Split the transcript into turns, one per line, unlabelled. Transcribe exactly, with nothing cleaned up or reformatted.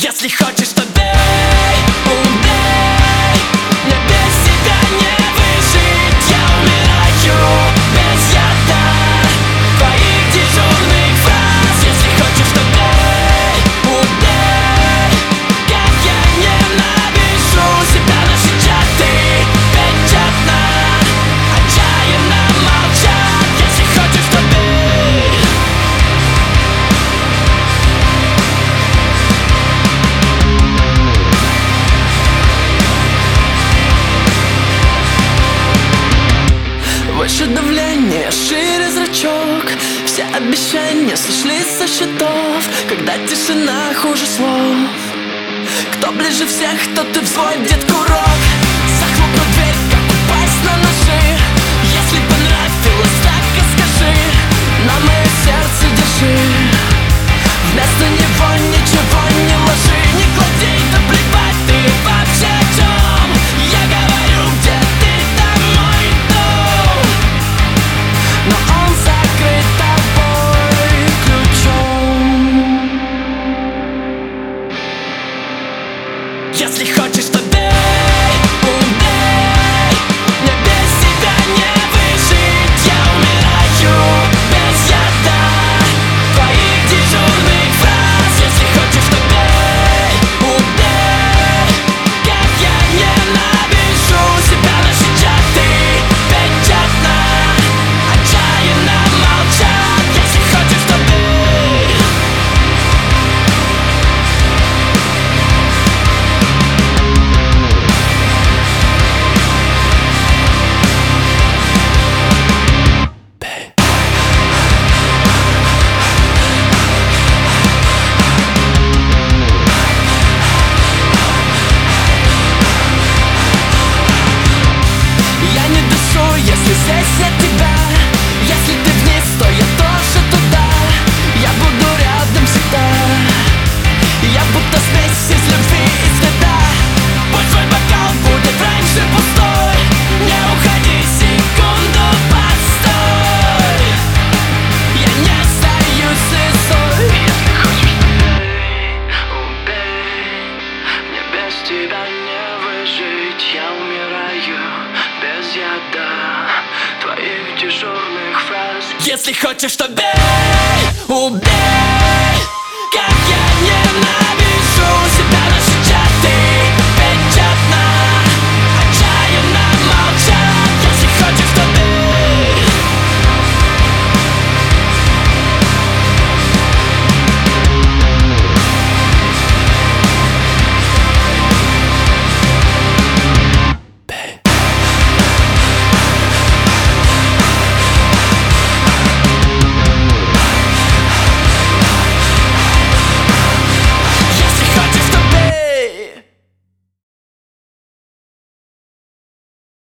Если хочешь, то бей, убей. Мне без тебя не выжить. Я умираю без яда твоих дежурных фраз. Если хочешь, то бей, убей. Как я ненавижу себя, наши чаты печатно, отчаянно молчат. Если хочешь, то бей. Выше давление, шире зрачок. Все обещания сошлись со счетов, когда тишина хуже слов. Кто ближе всех, тот и взводит курок. Захлопнуть дверь, как упасть на ножи. Если понравилось, так и скажи, но мое сердце держи. Вместо него ничего не ложи. Не клади, да плевать, ты вообще о чем? Я говорю, где ты, там мой дом. Но он закрыт тобой ключом. Если хочешь, то бей, убей. Мне без тебя не выжить. Я умираю без яда твоих дежурных фраз. Если хочешь, то бей, убей. Как я ненавижу себя, наши чаты печатно, отчаянно молчат. Если хочешь, то бей. Я не дышу, если здесь нет тебя. Если ты вниз, то я тоже туда. Я буду рядом всегда. Я будто смесь из любви и стыда. Пусть твой бокал будет раньше пустой. Не уходи, секунду, постой. Я не остаюсь слезой. Если хочешь, убей. Мне без тебя не выжить. Я умираю без яда твоих дежурных фраз. Если хочешь, то бей, убей.